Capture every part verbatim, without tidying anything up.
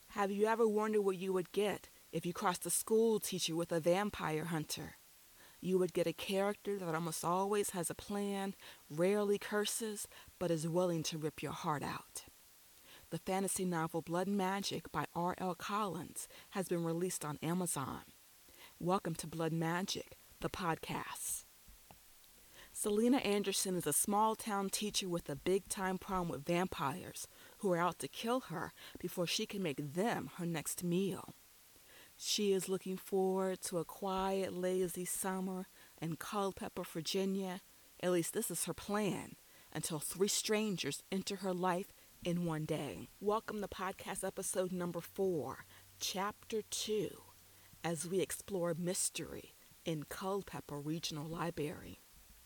Have you ever wondered what you would get if you crossed a school teacher with a vampire hunter? You would get a character that almost always has a plan, rarely curses, but is willing to rip your heart out. The fantasy novel Blood and Magic by R L Collins has been released on Amazon. Welcome to Blood Magic, the podcast. Selena Anderson is a small-town teacher with a big-time problem with vampires who are out to kill her before she can make them her next meal. She is looking forward to a quiet, lazy summer in Culpeper, Virginia. At least this is her plan, until three strangers enter her life in one day. Welcome to podcast episode number four, chapter two, as we explore mystery in Culpeper Regional Library.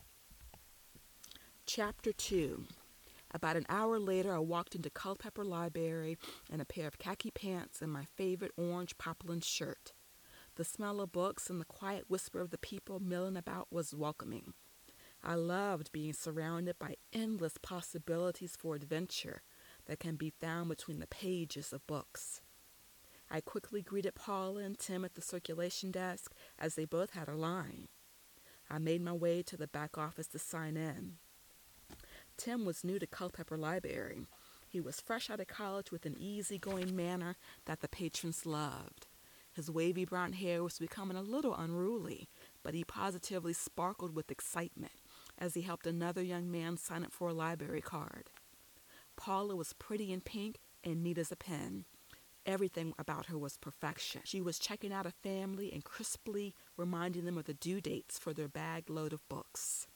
Chapter two. About an hour later, I walked into Culpeper Library in a pair of khaki pants and my favorite orange poplin shirt. The smell of books and the quiet whisper of the people milling about was welcoming. I loved being surrounded by endless possibilities for adventure that can be found between the pages of books. I quickly greeted Paula and Tim at the circulation desk as they both had a line. I made my way to the back office to sign in. Tim was new to Culpeper Library. He was fresh out of college with an easygoing manner that the patrons loved. His wavy brown hair was becoming a little unruly, but he positively sparkled with excitement as he helped another young man sign up for a library card. Paula was pretty in pink and neat as a pin. Everything about her was perfection. She was checking out a family and crisply reminding them of the due dates for their bag load of books.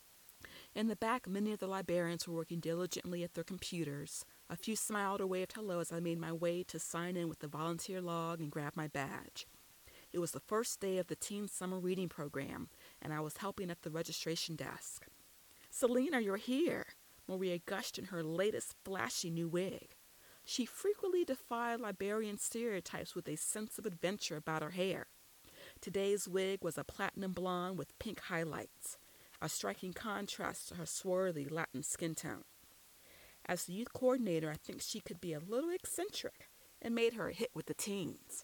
In the back, many of the librarians were working diligently at their computers. A few smiled or waved hello as I made my way to sign in with the volunteer log and grab my badge. It was the first day of the teen summer reading program, and I was helping at the registration desk. "Selena, you're here," Maria gushed in her latest flashy new wig. She frequently defied librarian stereotypes with a sense of adventure about her hair. Today's wig was a platinum blonde with pink highlights, a striking contrast to her swarthy Latin skin tone. As the youth coordinator, I think she could be a little eccentric and made her a hit with the teens.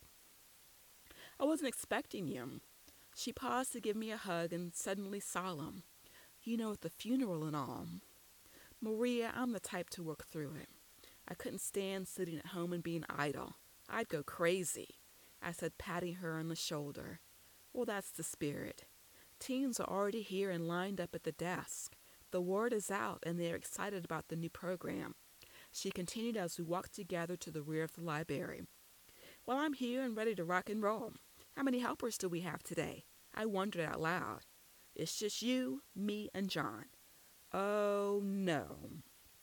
"I wasn't expecting you." She paused to give me a hug and suddenly solemn. "You know, at the funeral and all." "Maria, I'm the type to work through it. I couldn't stand sitting at home and being idle. I'd go crazy," I said, patting her on the shoulder. "Well, that's the spirit. Teens are already here and lined up at the desk. The word is out, and they are excited about the new program," she continued as we walked together to the rear of the library. "Well, I'm here and ready to rock and roll. How many helpers do we have today?" I wondered out loud. "It's just you, me, and John." "Oh, no."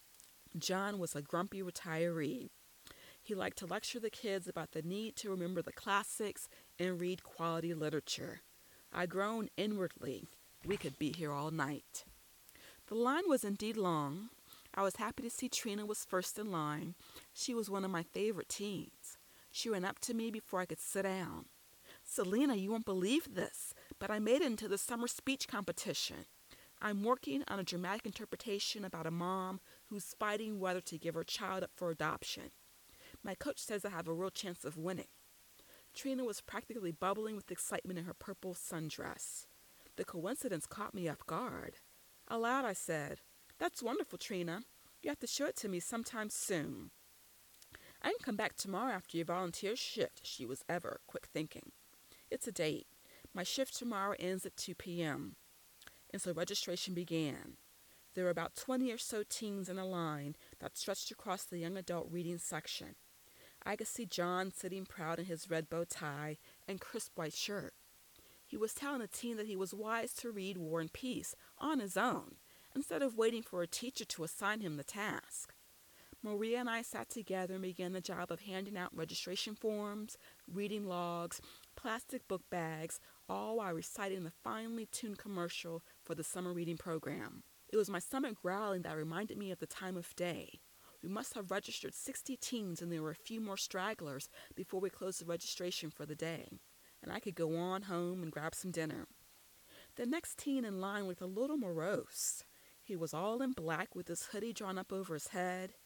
John was a grumpy retiree. He liked to lecture the kids about the need to remember the classics and read quality literature. I groaned inwardly. We could be here all night. The line was indeed long. I was happy to see Trina was first in line. She was one of my favorite teens. She ran up to me before I could sit down. "Selena, you won't believe this, but I made it into the summer speech competition. I'm working on a dramatic interpretation about a mom who's fighting whether to give her child up for adoption. My coach says I have a real chance of winning." Trina was practically bubbling with excitement in her purple sundress. The coincidence caught me off guard. Aloud I said, "That's wonderful, Trina. You have to show it to me sometime soon." "I can come back tomorrow after your volunteer shift," she was ever quick thinking. "It's a date. My shift tomorrow ends at two p.m. And so registration began. There were about twenty or so teens in a line that stretched across the young adult reading section. I could see John sitting proud in his red bow tie and crisp white shirt. He was telling the teen that he was wise to read War and Peace on his own, instead of waiting for a teacher to assign him the task. Maria and I sat together and began the job of handing out registration forms, reading logs, plastic book bags, all while reciting the finely tuned commercial for the summer reading program. It was my stomach growling that reminded me of the time of day. We must have registered sixty teens, and there were a few more stragglers before we closed the registration for the day, and I could go on home and grab some dinner. The next teen in line looked a little morose. He was all in black with his hoodie drawn up over his head.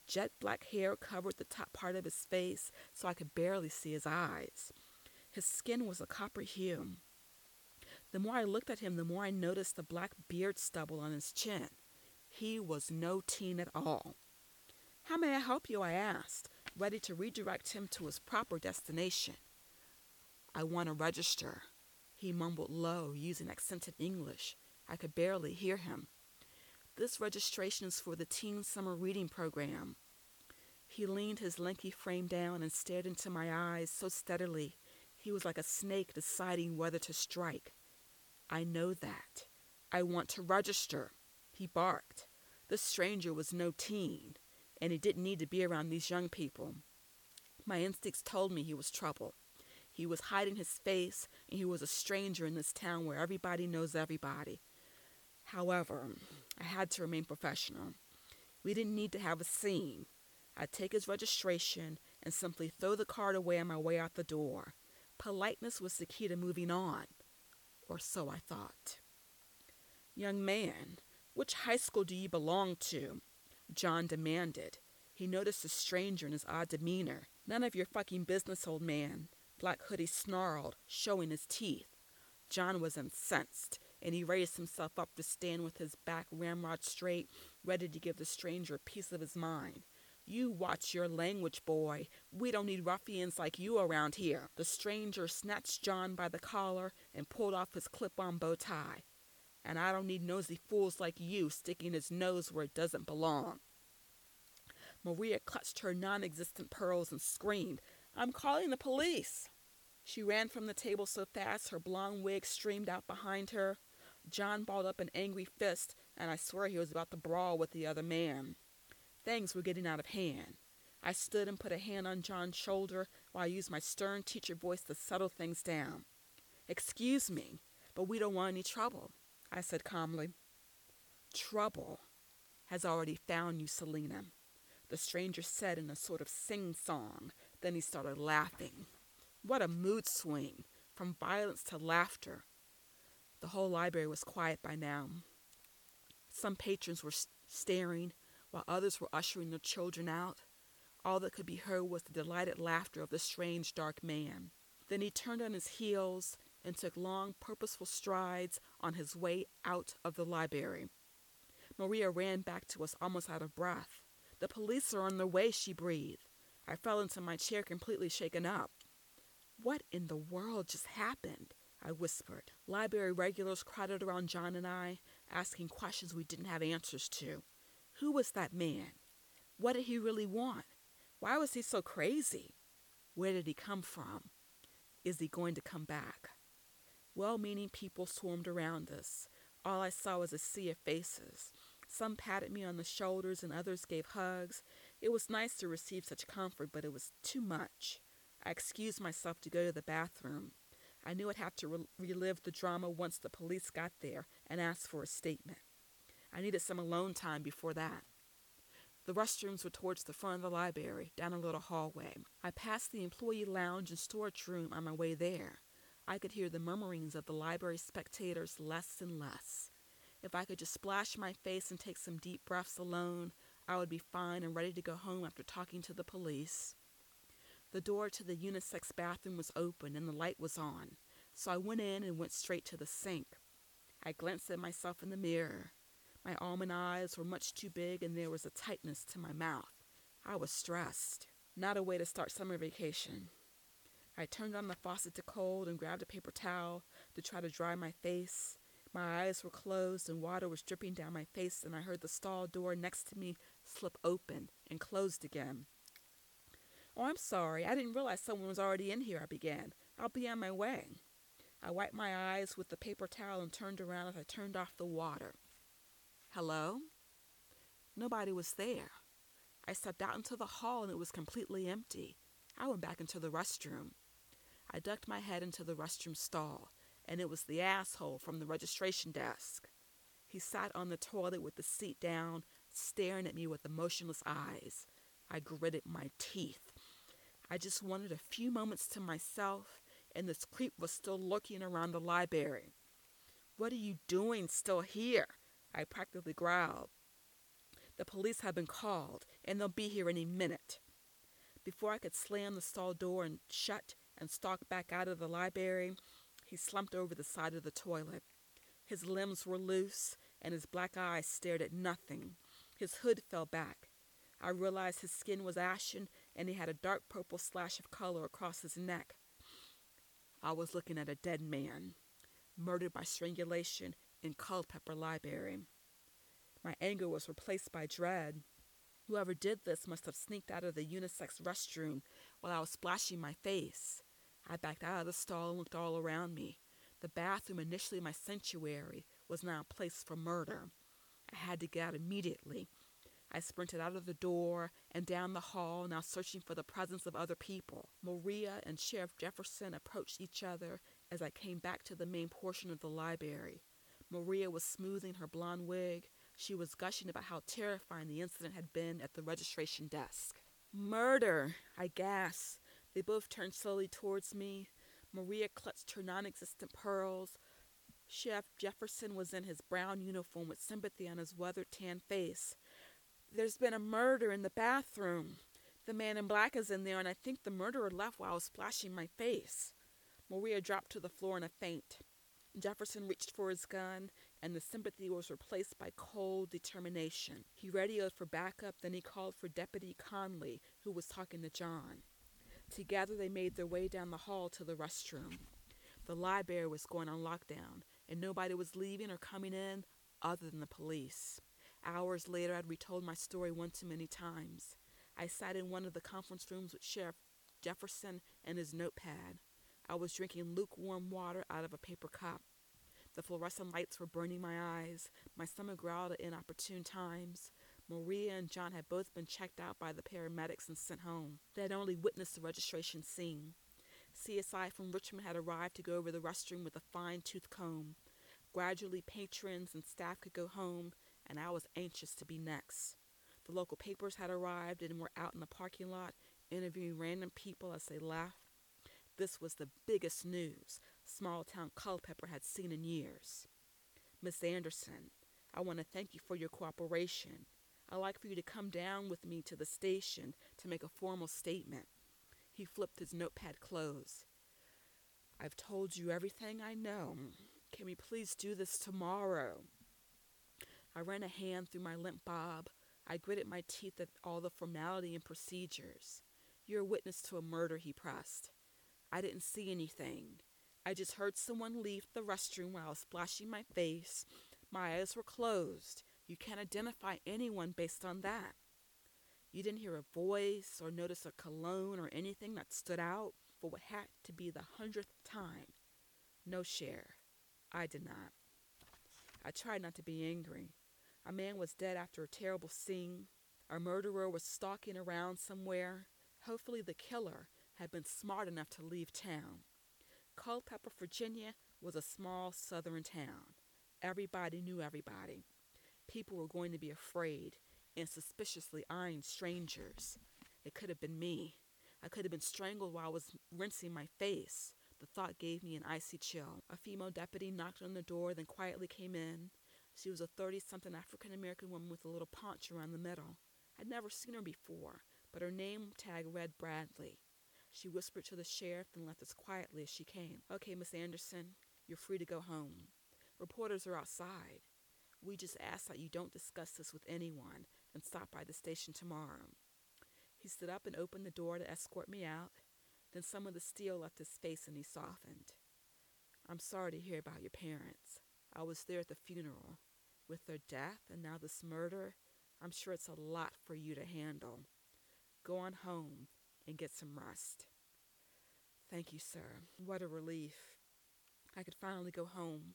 Jet black hair covered the top part of his face so I could barely see his eyes. His skin was a copper hue. The more I looked at him, the more I noticed the black beard stubble on his chin. He was no teen at all. "How may I help you?" I asked, ready to redirect him to his proper destination. "I want to register," he mumbled low, using accented English. I could barely hear him. "This registration is for the teen summer reading program." He leaned his lanky frame down and stared into my eyes so steadily he was like a snake deciding whether to strike. "I know that. I want to register," he barked. This stranger was no teen, and he didn't need to be around these young people. My instincts told me he was trouble. He was hiding his face, and he was a stranger in this town where everybody knows everybody. However, I had to remain professional. We didn't need to have a scene. I'd take his registration and simply throw the card away on my way out the door. Politeness was the key to moving on, or so I thought. "Young man, which high school do you belong to?" John demanded. He noticed the stranger and his odd demeanor. "None of your fucking business, old man," Black Hoodie snarled, showing his teeth. John was incensed, and he raised himself up to stand with his back ramrod straight, ready to give the stranger a piece of his mind. "You watch your language, boy. We don't need ruffians like you around here." The stranger snatched John by the collar and pulled off his clip-on bow tie. "And I don't need nosy fools like you sticking his nose where it doesn't belong." Maria clutched her non-existent pearls and screamed, "I'm calling the police!" She ran from the table so fast her blonde wig streamed out behind her. John balled up an angry fist, and I swear he was about to brawl with the other man. Things were getting out of hand. I stood and put a hand on John's shoulder while I used my stern teacher voice to settle things down. "Excuse me, but we don't want any trouble," I said calmly. "Trouble has already found you, Selena," the stranger said in a sort of sing-song. Then he started laughing. What a mood swing, from violence to laughter. The whole library was quiet by now. Some patrons were staring, while others were ushering their children out. All that could be heard was the delighted laughter of the strange, dark man. Then he turned on his heels and took long, purposeful strides on his way out of the library. Maria ran back to us almost out of breath. "The police are on their way," she breathed. I fell into my chair completely shaken up. "What in the world just happened?" I whispered. Library regulars crowded around John and I, asking questions we didn't have answers to. Who was that man? What did he really want? Why was he so crazy? Where did he come from? Is he going to come back? Well-meaning people swarmed around us. All I saw was a sea of faces. Some patted me on the shoulders and others gave hugs. It was nice to receive such comfort, but it was too much. I excused myself to go to the bathroom. I knew I'd have to re- relive the drama once the police got there and asked for a statement. I needed some alone time before that. The restrooms were towards the front of the library, down a little hallway. I passed the employee lounge and storage room on my way there. I could hear the murmurings of the library spectators less and less. If I could just splash my face and take some deep breaths alone, I would be fine and ready to go home after talking to the police. The door to the unisex bathroom was open and the light was on, so I went in and went straight to the sink. I glanced at myself in the mirror. My almond eyes were much too big and there was a tightness to my mouth. I was stressed. Not a way to start summer vacation. I turned on the faucet to cold and grabbed a paper towel to try to dry my face. My eyes were closed and water was dripping down my face, and I heard the stall door next to me slip open and closed again. "Oh, I'm sorry. I didn't realize someone was already in here," I began. "I'll be on my way." I wiped my eyes with the paper towel and turned around as I turned off the water. Hello? Nobody was there. I stepped out into the hall and it was completely empty. I went back into the restroom. I ducked my head into the restroom stall, and it was the asshole from the registration desk. He sat on the toilet with the seat down, staring at me with emotionless eyes. I gritted my teeth. I just wanted a few moments to myself, and this creep was still lurking around the library. "What are you doing still here?" I practically growled. "The police have been called, and they'll be here any minute. Before I could slam the stall door and shut and stalk back out of the library, he slumped over the side of the toilet. His limbs were loose, and his black eyes stared at nothing. His hood fell back. I realized his skin was ashen, and he had a dark purple slash of color across his neck. I was looking at a dead man, murdered by strangulation in Culpeper Library. My anger was replaced by dread. Whoever did this must have sneaked out of the unisex restroom while I was splashing my face. I backed out of the stall and looked all around me. The bathroom, initially my sanctuary, was now a place for murder. I had to get out immediately. I sprinted out of the door and down the hall, now searching for the presence of other people. Maria and Sheriff Jefferson approached each other as I came back to the main portion of the library. Maria was smoothing her blonde wig. She was gushing about how terrifying the incident had been at the registration desk. "Murder!" I gasped. They both turned slowly towards me. Maria clutched her non-existent pearls. Sheriff Jefferson was in his brown uniform with sympathy on his weather-tanned face. "There's been a murder in the bathroom. The man in black is in there, and I think the murderer left while I was splashing my face." Maria dropped to the floor in a faint. Jefferson reached for his gun, and the sympathy was replaced by cold determination. He radioed for backup, then he called for Deputy Conley, who was talking to John. Together they made their way down the hall to the restroom. The library was going on lockdown, and nobody was leaving or coming in other than the police. Hours later, I'd retold my story one too many times. I sat in one of the conference rooms with Sheriff Jefferson and his notepad. I was drinking lukewarm water out of a paper cup. The fluorescent lights were burning my eyes. My stomach growled at inopportune times. Maria and John had both been checked out by the paramedics and sent home. They had only witnessed the registration scene. C S I from Richmond had arrived to go over the restroom with a fine-tooth comb. Gradually, patrons and staff could go home, and I was anxious to be next. The local papers had arrived and were out in the parking lot, interviewing random people as they left. This was the biggest news small-town Culpeper had seen in years. "Miss Anderson, I want to thank you for your cooperation. I'd like for you to come down with me to the station to make a formal statement." He flipped his notepad closed. "I've told you everything I know. Can we please do this tomorrow?" I ran a hand through my limp bob. I gritted my teeth at all the formality and procedures. "You're a witness to a murder," he pressed. "I didn't see anything. I just heard someone leave the restroom while I was splashing my face. My eyes were closed. You can't identify anyone based on that. You didn't hear a voice or notice a cologne or anything that stood out for what had to be the hundredth time." "No, Sheriff, I did not." I tried not to be angry. A man was dead after a terrible scene. A murderer was stalking around somewhere. Hopefully the killer had been smart enough to leave town. Culpeper, Virginia, was a small southern town. Everybody knew everybody. People were going to be afraid and suspiciously eyeing strangers. It could have been me. I could have been strangled while I was rinsing my face. The thought gave me an icy chill. A female deputy knocked on the door, then quietly came in. She was a thirty-something African-American woman with a little paunch around the middle. I'd never seen her before, but her name tag read Bradley. She whispered to the sheriff and left as quietly as she came. "Okay, Miss Anderson, you're free to go home. Reporters are outside. We just ask that you don't discuss this with anyone and stop by the station tomorrow." He stood up and opened the door to escort me out. Then some of the steel left his face and he softened. "I'm sorry to hear about your parents. I was there at the funeral. With their death and now this murder, I'm sure it's a lot for you to handle. Go on home and get some rest." "Thank you, sir." What a relief. I could finally go home.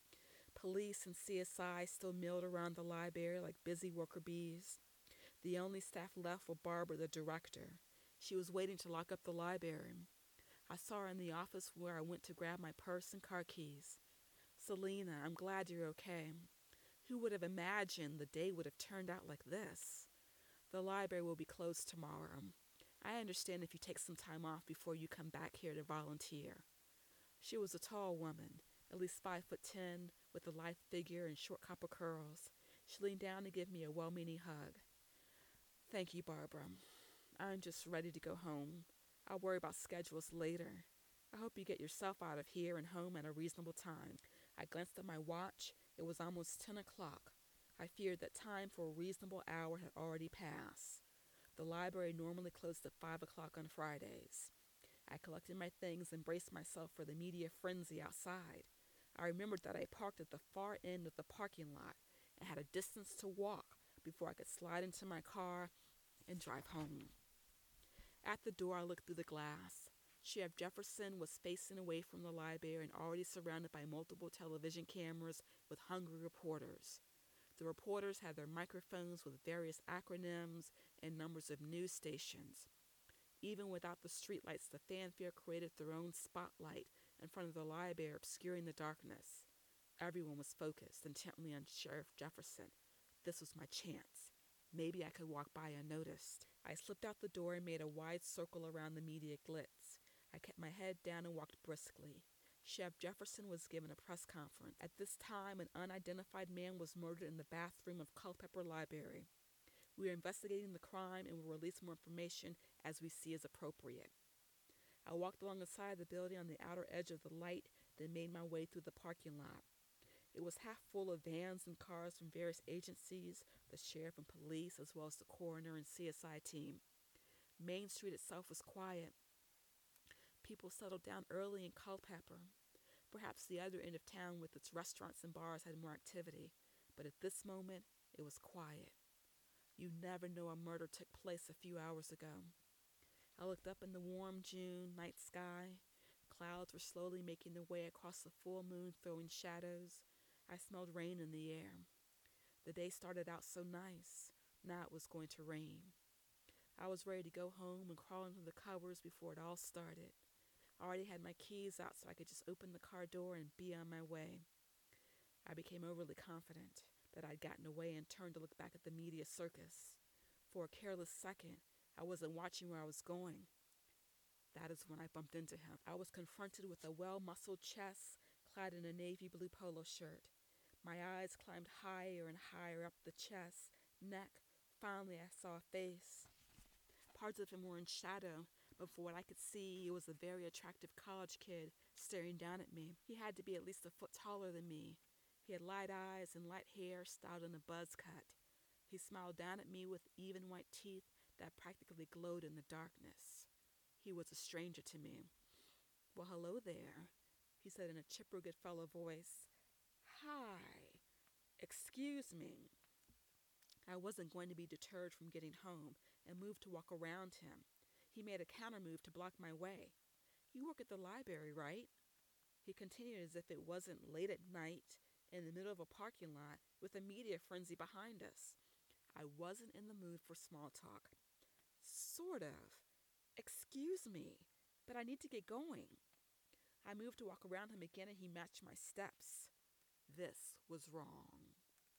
Police and C S I still milled around the library like busy worker bees. The only staff left were Barbara, the director. She was waiting to lock up the library. I saw her in the office where I went to grab my purse and car keys. "Selena, I'm glad you're okay. Who would have imagined the day would have turned out like this? The library will be closed tomorrow. I understand if you take some time off before you come back here to volunteer." She was a tall woman, at least five foot ten, with a lithe figure and short copper curls. She leaned down to give me a well-meaning hug. Thank you, Barbara. I'm just ready to go home. I'll worry about schedules later. I hope you get yourself out of here and home at a reasonable time. I glanced at my watch. It was almost ten o'clock. I feared that time for a reasonable hour had already passed. The library normally closed at five o'clock on Fridays. I collected my things and braced myself for the media frenzy outside. I remembered that I parked at the far end of the parking lot and had a distance to walk before I could slide into my car and drive home. At the door, I looked through the glass. Sheriff Jefferson was facing away from the library and already surrounded by multiple television cameras with hungry reporters. The reporters had their microphones with various acronyms and numbers of news stations. Even without the streetlights, the fanfare created their own spotlight in front of the library, obscuring the darkness. Everyone was focused intently on Sheriff Jefferson. This was my chance. Maybe I could walk by unnoticed. I slipped out the door and made a wide circle around the media glitz. I kept my head down and walked briskly. Sheriff Jefferson was given a press conference. At this time, an unidentified man was murdered in the bathroom of Culpeper Library. We are investigating the crime and will release more information as we see as appropriate. I walked along the side of the building on the outer edge of the light, then made my way through the parking lot. It was half full of vans and cars from various agencies, the sheriff and police, as well as the coroner and C S I team. Main Street itself was quiet. People settled down early in Culpeper. Perhaps the other end of town with its restaurants and bars had more activity, but at this moment it was quiet. You never know a murder took place a few hours ago. I looked up in the warm June night sky. Clouds were slowly making their way across the full moon, throwing shadows. I smelled rain in the air. The day started out so nice. Now it was going to rain. I was ready to go home and crawl into the covers before it all started. I already had my keys out so I could just open the car door and be on my way. I became overly confident that I'd gotten away and turned to look back at the media circus. For a careless second, I wasn't watching where I was going. That is when I bumped into him. I was confronted with a well-muscled chest clad in a navy blue polo shirt. My eyes climbed higher and higher up the chest, neck. Finally, I saw a face. Parts of him were in shadow, but for what I could see, it was a very attractive college kid staring down at me. He had to be at least a foot taller than me. He had light eyes and light hair styled in a buzz cut. He smiled down at me with even white teeth that practically glowed in the darkness. He was a stranger to me. "Well, hello there," he said in a chipper good fellow voice. "Hi. Excuse me." I wasn't going to be deterred from getting home and moved to walk around him. He made a counter move to block my way. "You work at the library, right?" He continued as if it wasn't late at night in the middle of a parking lot with a media frenzy behind us. I wasn't in the mood for small talk. "Sort of. Excuse me, but I need to get going." I moved to walk around him again and he matched my steps. This was wrong.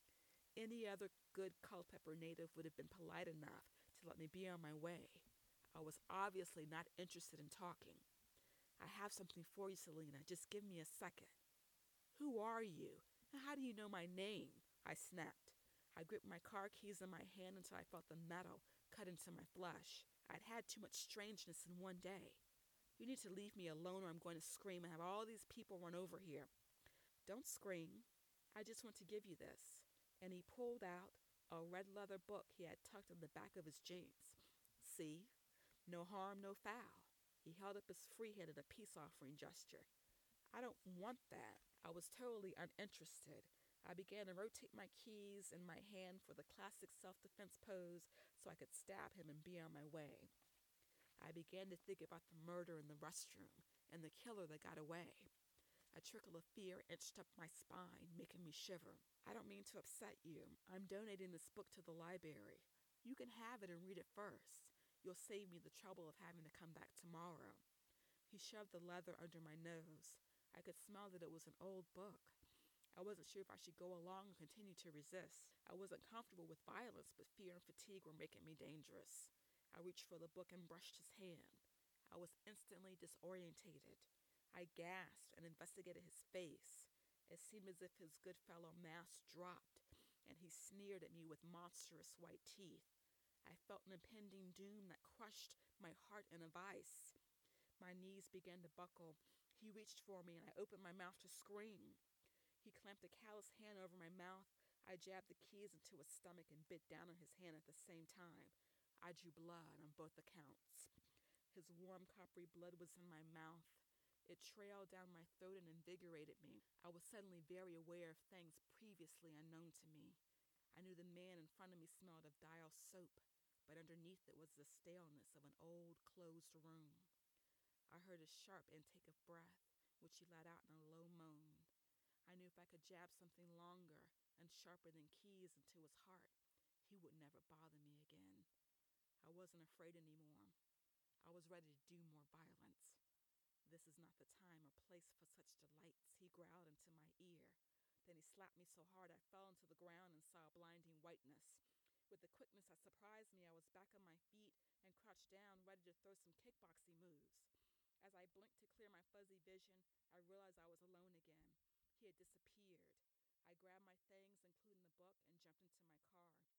Any other good Culpeper native would have been polite enough to let me be on my way. I was obviously not interested in talking. "I have something for you, Selena. Just give me a second." "Who are you? And how do you know my name?" I snapped. I gripped my car keys in my hand until I felt the metal cut into my flesh. I'd had too much strangeness in one day. "You need to leave me alone or I'm going to scream and have all these people run over here." "Don't scream. I just want to give you this." And he pulled out a red leather book he had tucked in the back of his jeans. "See? No harm, no foul." He held up his free hand in a peace offering gesture. "I don't want that." I was totally uninterested. I began to rotate my keys in my hand for the classic self-defense pose so I could stab him and be on my way. I began to think about the murder in the restroom and the killer that got away. A trickle of fear inched up my spine, making me shiver. "I don't mean to upset you. I'm donating this book to the library. You can have it and read it first. You'll save me the trouble of having to come back tomorrow." He shoved the leather under my nose. I could smell that it was an old book. I wasn't sure if I should go along or continue to resist. I wasn't comfortable with violence, but fear and fatigue were making me dangerous. I reached for the book and brushed his hand. I was instantly disorientated. I gasped and investigated his face. It seemed as if his good fellow mask dropped, and he sneered at me with monstrous white teeth. I felt an impending doom that crushed my heart in a vice. My knees began to buckle. He reached for me, and I opened my mouth to scream. He clamped a callous hand over my mouth. I jabbed the keys into his stomach and bit down on his hand at the same time. I drew blood on both accounts. His warm, coppery blood was in my mouth. It trailed down my throat and invigorated me. I was suddenly very aware of things previously unknown to me. I knew the man in front of me smelled of dial soap, but underneath it was the staleness of an old, closed room. I heard his sharp intake of breath, which he let out in a low moan. I knew if I could jab something longer and sharper than keys into his heart, he would never bother me again. I wasn't afraid anymore. I was ready to do more violence. "This is not the time or place for such delights," he growled into my ear. Then he slapped me so hard I fell into the ground and saw a blinding whiteness. With a quickness that surprised me, I was back on my feet and crouched down, ready to throw some kickboxing moves. As I blinked to clear my fuzzy vision, I realized I was alone again. He had disappeared. I grabbed my things, including the book, and jumped into my car.